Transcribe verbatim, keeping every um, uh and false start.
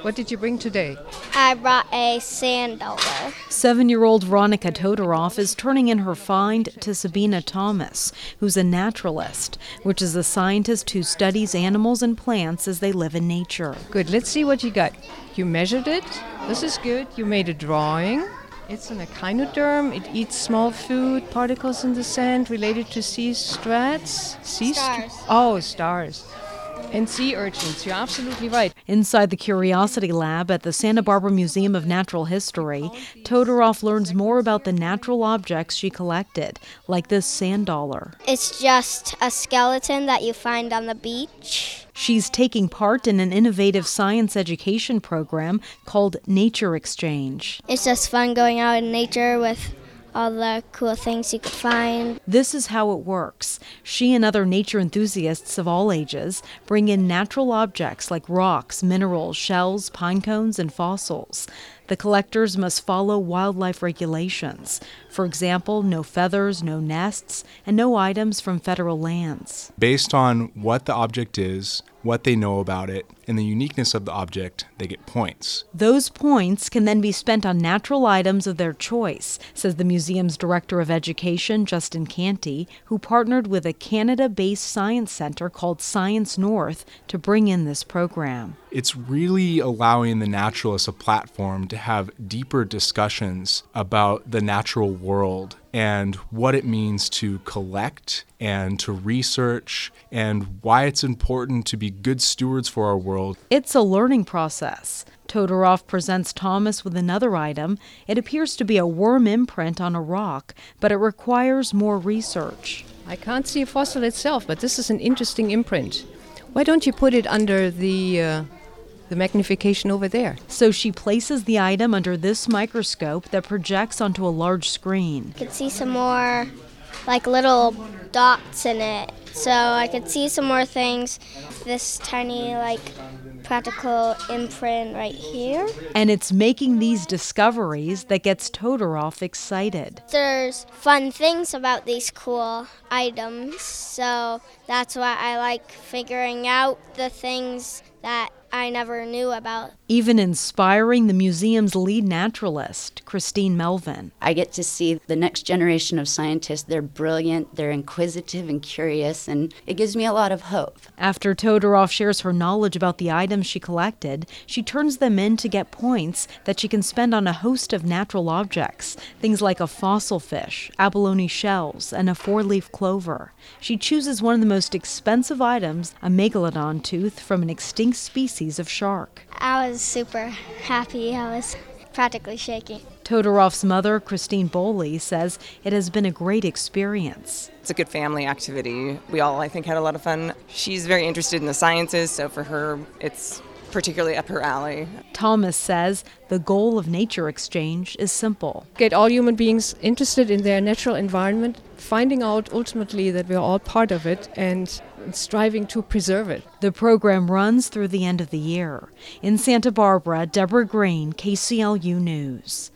What did you bring today? I brought a sand dollar. Seven-year-old Veronica Todorov is turning in her find to Sabina Thomas, who's a naturalist, which is a scientist who studies animals and plants as they live in nature. Good, let's see what you got. You measured it. This is good. You made a drawing. It's an echinoderm. It eats small food particles in the sand related to sea strats. Sea Stars. St- oh, stars. And sea urchins. You're absolutely right. Inside the Curiosity Lab at the Santa Barbara Museum of Natural History, Todorov learns more about the natural objects she collected, like this sand dollar. It's just a skeleton that you find on the beach. She's taking part in an innovative science education program called Nature Exchange. It's just fun going out in nature with all the cool things you could find. This is how it works. She and other nature enthusiasts of all ages bring in natural objects like rocks, minerals, shells, pine cones, and fossils. The collectors must follow wildlife regulations. For example, no feathers, no nests, and no items from federal lands. Based on what the object is, what they know about it, and the uniqueness of the object, they get points. Those points can then be spent on natural items of their choice, says the museum's director of education, Justin Canty, who partnered with a Canada-based science center called Science North to bring in this program. It's really allowing the naturalists a platform to have deeper discussions about the natural world and what it means to collect and to research and why it's important to be good stewards for our world. It's a learning process. Todorov presents Thomas with another item. It appears to be a worm imprint on a rock, but it requires more research. I can't see a fossil itself, but this is an interesting imprint. Why don't you put it under the... Uh the magnification over there? So she places the item under this microscope that projects onto a large screen. I could see some more like little dots in it. So I could see some more things. This tiny like practical imprint right here. And it's making these discoveries that gets Todorov excited. There's fun things about these cool items. So that's why I like figuring out the things that I never knew about. Even inspiring the museum's lead naturalist, Christine Melvin. I get to see the next generation of scientists. They're brilliant, they're inquisitive and curious, and it gives me a lot of hope. After Todorov shares her knowledge about the items she collected, she turns them in to get points that she can spend on a host of natural objects, things like a fossil fish, abalone shells, and a four-leaf clover. She chooses one of the most expensive items, a megalodon tooth from an extinct species of shark. I was super happy. I was practically shaking. Todorov's mother, Christine Boley, says it has been a great experience. It's a good family activity. We all, I think, had a lot of fun. She's very interested in the sciences, so for her, it's particularly up her alley. Thomas says the goal of Nature Exchange is simple. Get all human beings interested in their natural environment, finding out ultimately that we're all part of it and striving to preserve it. The program runs through the end of the year. In Santa Barbara, Deborah Green, K C L U News.